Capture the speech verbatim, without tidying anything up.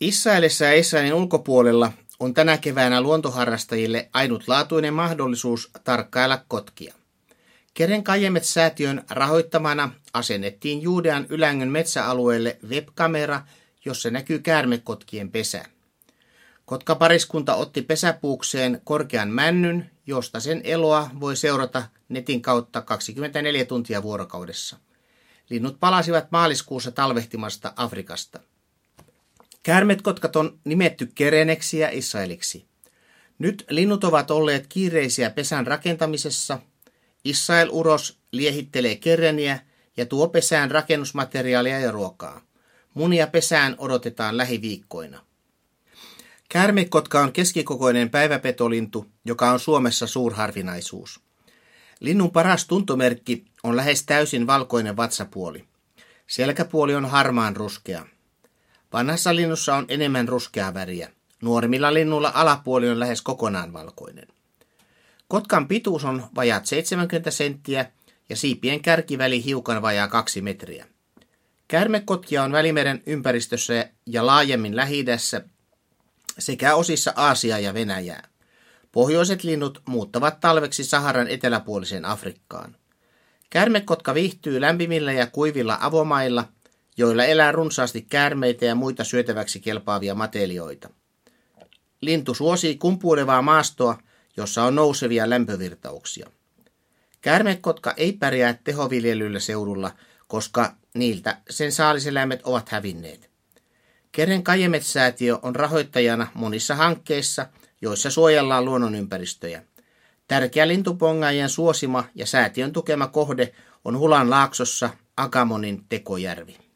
Israelissa ja Israelin ulkopuolella on tänä keväänä luontoharrastajille ainutlaatuinen mahdollisuus tarkkailla kotkia. Keren Kajemet-säätiön rahoittamana asennettiin Juudean Ylängön metsäalueelle webkamera, jossa näkyy käärmekotkien pesä. Kotkapariskunta otti pesäpuukseen korkean männyn, josta sen eloa voi seurata netin kautta kaksikymmentäneljä tuntia vuorokaudessa. Linnut palasivat maaliskuussa talvehtimasta Afrikasta. Käärmetkotkat on nimetty kereneksi ja Israeliksi. Nyt linnut ovat olleet kiireisiä pesän rakentamisessa. Israel-uros liehittelee kereniä ja tuo pesään rakennusmateriaalia ja ruokaa. Munia pesään odotetaan lähiviikkoina. Käärmekotka on keskikokoinen päiväpetolintu, joka on Suomessa suurharvinaisuus. Linnun paras tuntomerkki on lähes täysin valkoinen vatsapuoli. Selkäpuoli on harmaan ruskea. Vanhassa linnussa on enemmän ruskeaa väriä. Nuoremmilla linnuilla alapuoli on lähes kokonaan valkoinen. Kotkan pituus on vajaat seitsemänkymmentä senttiä ja siipien kärkiväli hiukan vajaa kaksi metriä. Käärmekotkia on Välimeren ympäristössä ja laajemmin Lähi-idässä sekä osissa Aasiaa ja Venäjää. Pohjoiset linnut muuttavat talveksi Saharan eteläpuoliseen Afrikkaan. Käärmekotka viihtyy lämpimillä ja kuivilla avomailla, joilla elää runsaasti käärmeitä ja muita syötäväksi kelpaavia matelioita. Lintu suosii kumpuilevaa maastoa, jossa on nousevia lämpövirtauksia. Käärmekotka ei pärjää tehoviljelyllä seudulla, koska niiltä sen saaliseläimet ovat hävinneet. Keren Kajemet-säätiö on rahoittajana monissa hankkeissa, joissa suojellaan luonnonympäristöjä. Tärkeä lintupongaajien suosima ja säätiön tukema kohde on Hulan laaksossa Agamonin tekojärvi.